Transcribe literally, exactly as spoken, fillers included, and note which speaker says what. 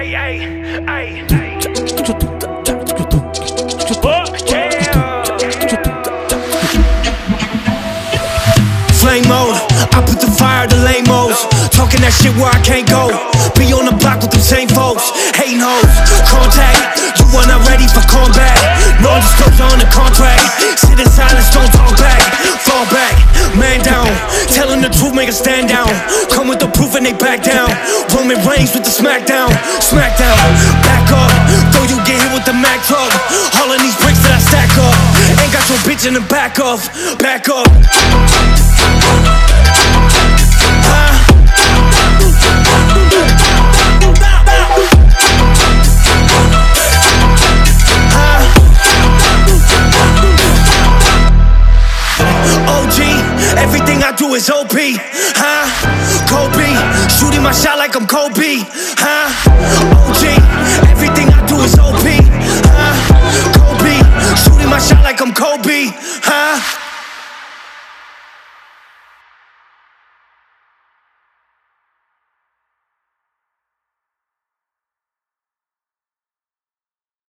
Speaker 1: Ay, ay, ay.
Speaker 2: Flame mode, I put the fire to lame-os. Talking that shit where I can't go. Be on the block with them same folks. Hating hoes, contact. You are not ready for combat. No disclosure on the contract. Sit in silence, don't talk back. Fall back, man down. Telling the truth, make a stand down. Come with the proof and they back down. Roman Reigns with the smackdown. Smackdown, back up. Though you get hit with the Mac truck. All of these bricks that I stack up. Ain't got your bitch in the back of. Back up. O G, everything I do is O P, huh? Kobe, shooting my shot like I'm Kobe, huh? O G, everything I do is O P, huh? Kobe, shooting my shot like I'm Kobe, huh?